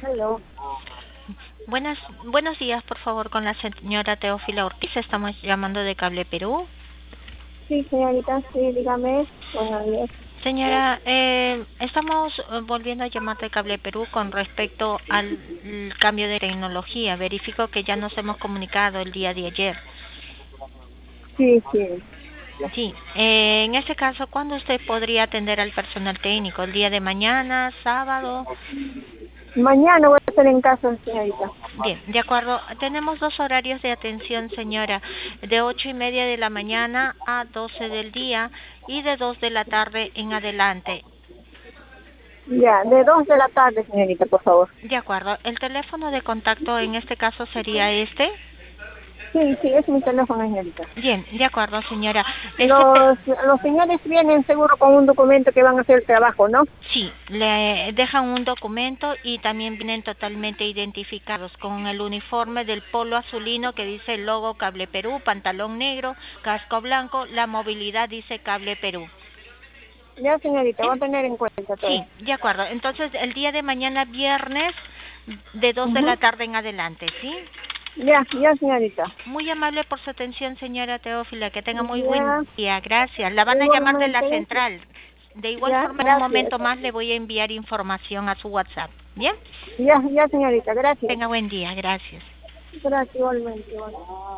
Hello. Buenos días, por favor, con la señora Teófila Ortiz. Estamos llamando de Cable Perú. Sí, señorita, sí, dígame. Buenos días. Señora, estamos volviendo a llamar de Cable Perú con respecto al cambio de tecnología. Verifico que ya nos hemos comunicado el día de ayer. Sí, sí. Sí, en este caso, ¿cuándo usted podría atender al personal técnico? ¿El día de mañana, sábado? Mañana voy a estar en casa, señorita. Bien, de acuerdo. Tenemos dos horarios de atención, señora, de 8:30 de la mañana a 12 del día y de 2 de la tarde en adelante. Ya, de 2 de la tarde, señorita, por favor. De acuerdo. El teléfono de contacto en este caso sería este. Sí, sí, es mi teléfono, señorita. Bien, de acuerdo, señora. Los señores vienen seguro con un documento que van a hacer el trabajo, ¿no? Sí, le dejan un documento y también vienen totalmente identificados con el uniforme del polo azulino que dice el logo Cable Perú, pantalón negro, casco blanco, la movilidad dice Cable Perú. Ya, señorita, ¿Bien? voy a tener en cuenta todo. Sí, de acuerdo. Entonces, el día de mañana, viernes, de 2 de la Ujú. tarde en adelante, ¿sí? Ya, ya, señorita. Muy amable por su atención, señora Teófila. Que tenga muy buen Ya, día. Gracias. La van a llamar de la igualmente. central. De igual Ya, forma, en un gracias. momento más le voy a enviar información a su WhatsApp. ¿Bien? Ya, ya, señorita, gracias. Tenga buen día. Gracias. Gracias, igualmente.